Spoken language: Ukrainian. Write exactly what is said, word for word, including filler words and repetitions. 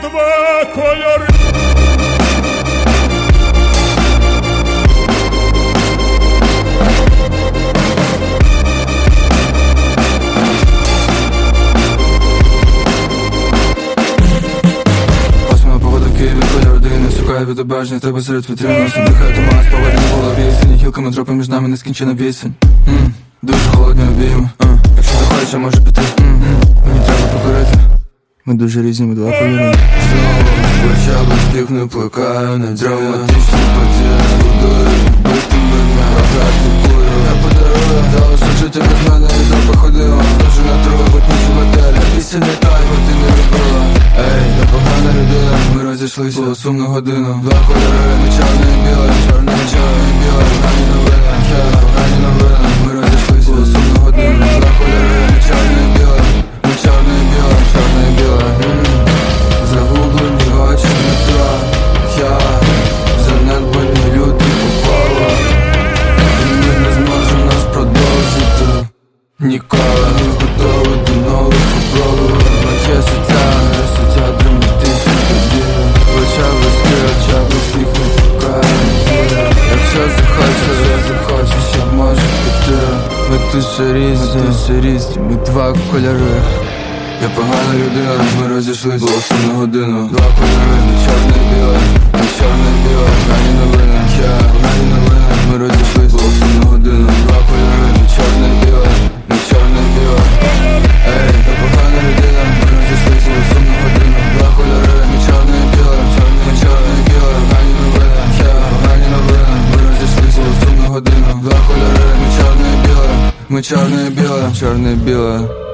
два кольори. Шукаю відображення тебе серед вітрин. Надихаю туман, спогади на голові. Сині гілками дропи між нами нескінчена вісень. mm. Дуже холодні обійми. uh. Якщо захочеш, я можу піти. mm. Мені треба покорити. Ми дуже різні, ми два кольори. Знову плеча близьких не плекаю. Не драматичні події. Будую бити мене, агати кулю. Я подарую, залишу жити без мене. І запах ходила, скажу на трубу, ніч у готелі. Після не тай, бо ти не робила. Ей, я погана людина. Ми розійшлися, було сумну годину. Два кольори, не чорне і біле. Чорне, чорне і біле. Погані новини, погані новини. Ми розійшлися, було сумну годину. Два кольори, не чорне і біле. Не чорне і біле, чорне і біле. Загублені очі метра. Я занедбані люди попали. І ми не зможемо нас продовжити ніколи. Не готові до нових випробувань. Моє життя, не життя драматичні події. Оча близькі, оча близьких не пукає надія. Якщо захочеш, я захочу, ще можу піти. Ми дуже різні, ми дуже різні, ми два кольори. Я погана людина, ми розійшлися, було сумну годину. Два кольори, не чорне і біле, не чорне і біле. Погані новини, я погані новини. Ми розійшлися, було сумну годину. Два кольори, не чорне і біле, не чорне і біле. Ей, я погана людина, ми розійшлися, було сумну годину. Два кольори, не чорне і біле, не чорне і біле. Погані новини, я погані новини. Ми розійшлися, було сумну годину. Два кольори, не чорне і біле, ми чорне і біле, чорне і біле.